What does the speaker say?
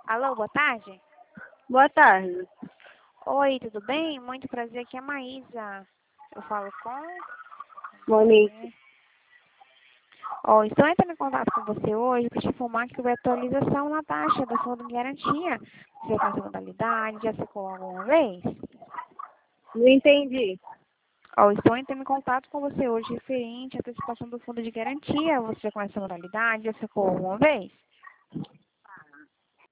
Alô, boa tarde. Boa tarde. Oi, tudo bem? Muito prazer, aqui é a Maísa. Eu falo com... Monique. Estou entrando em contato com você hoje para te informar que houve atualização na taxa do fundo de garantia. Você já conhece a modalidade? Já ficou alguma vez? Não entendi. Estou entrando em contato com você hoje referente à antecipação do fundo de garantia. Você já conhece a modalidade? Já ficou alguma vez?